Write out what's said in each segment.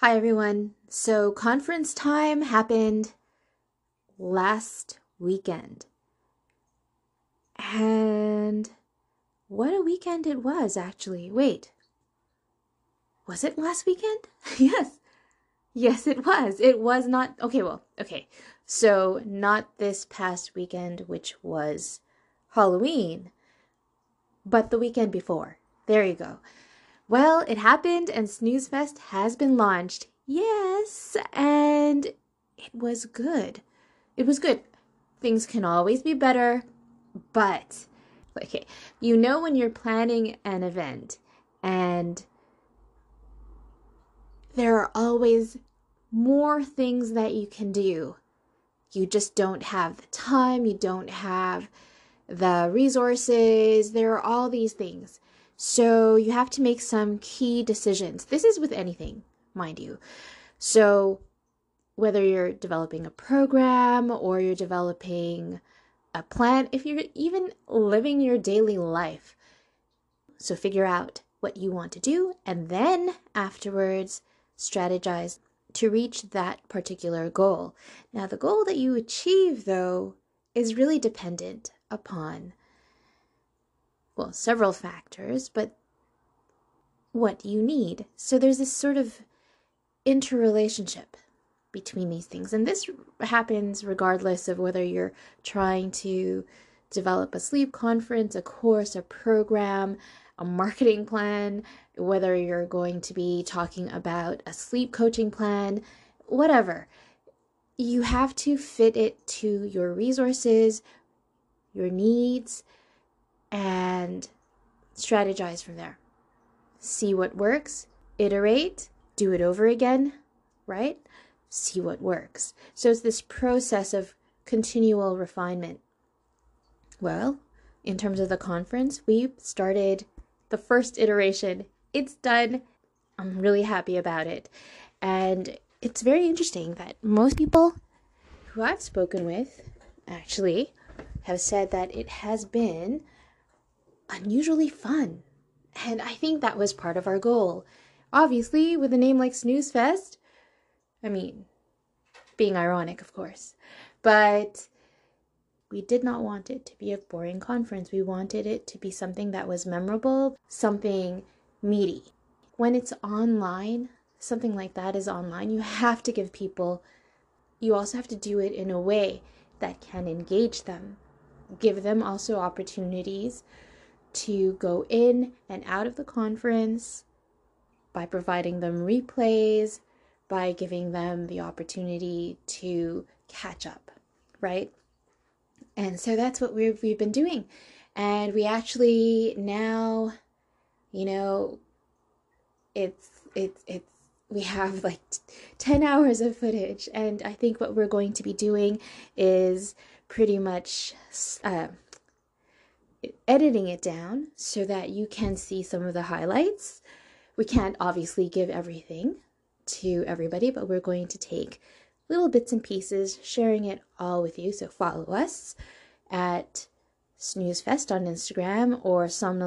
Hi everyone. So conference time happened last weekend. And what a weekend it was, actually. Wait. Was it last weekend? Yes. Yes, it was. It was not. Okay. So not this past weekend, which was Halloween, but the weekend before. There you go. Well, it happened and Snoozefest has been launched. Yes, and it was good. It was good. Things can always be better, but okay, when you're planning an event and there are always more things that you can do. You just don't have the time, you don't have the resources, there are all these things. So you have to make some key decisions. This is with anything, mind you. So whether you're developing a program or you're developing a plan, if you're even living your daily life. So figure out what you want to do and then afterwards strategize to reach that particular goal. Now, the goal that you achieve, though, is really dependent upon, well, several factors, but what you need. So there's this sort of interrelationship between these things. And this happens regardless of whether you're trying to develop a sleep conference, a course, a program, a marketing plan, whether you're going to be talking about a sleep coaching plan, whatever. You have to fit it to your resources, your needs, and strategize from there. See what works, iterate, do it over again, right? See what works. So it's this process of continual refinement. Well, in terms of the conference, we started the first iteration. It's done. I'm really happy about it. And it's very interesting that most people who I've spoken with actually have said that it has been unusually fun. And I think that was part of our goal. Obviously, with a name like Snoozefest, being ironic, of course, but we did not want it to be a boring conference. We wanted it to be something that was memorable, something meaty. When it's online, something like that is online, you have to give people, you also have to do it in a way that can engage them. Give them also opportunities to go in and out of the conference by providing them replays, by giving them the opportunity to catch up, right? And so that's what we've been doing. And we actually now, it's we have like 10 hours of footage, and I think what we're going to be doing is pretty much editing it down so that you can see some of the highlights. We can't obviously give everything to everybody, but we're going to take little bits and pieces, sharing it all with you. So follow us at Snoozefest on Instagram or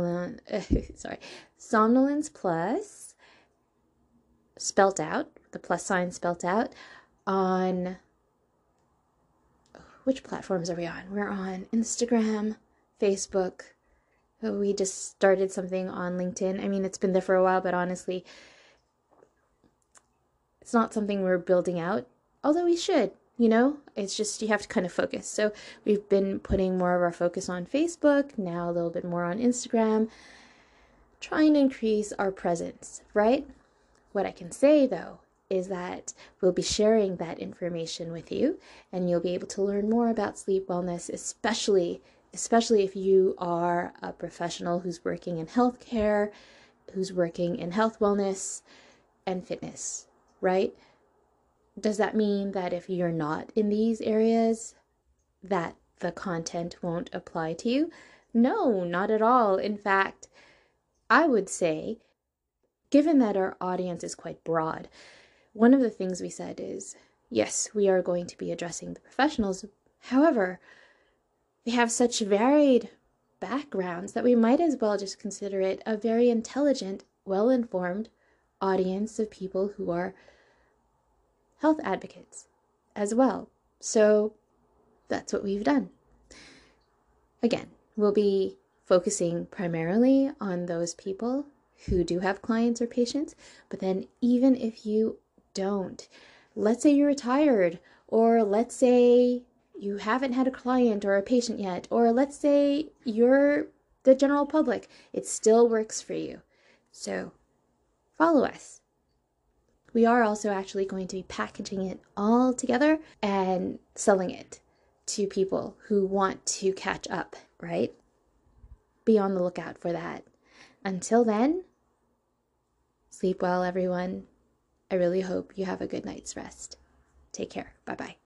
Somnolence Plus, spelt out, the plus sign spelt out, on, which platforms are we on? We're on Instagram, Facebook. We just started something on LinkedIn. It's been there for a while, but honestly, it's not something we're building out, although we should, it's just you have to kind of focus. So we've been putting more of our focus on Facebook, now a little bit more on Instagram, trying to increase our presence, right? What I can say, though, is that we'll be sharing that information with you, and you'll be able to learn more about sleep wellness, especially if you are a professional who's working in healthcare, who's working in health, wellness, and fitness, right? Does that mean that if you're not in these areas, that the content won't apply to you? No, not at all. In fact, I would say, given that our audience is quite broad, one of the things we said is, yes, we are going to be addressing the professionals. However, they have such varied backgrounds that we might as well just consider it a very intelligent, well-informed audience of people who are health advocates as well. So that's what we've done. Again, we'll be focusing primarily on those people who do have clients or patients, but then even if you don't, let's say you're retired, or let's say you haven't had a client or a patient yet, or let's say you're the general public, it still works for you. So follow us. We are also actually going to be packaging it all together and selling it to people who want to catch up, right? Be on the lookout for that. Until then, sleep well, everyone. I really hope you have a good night's rest. Take care. Bye-bye.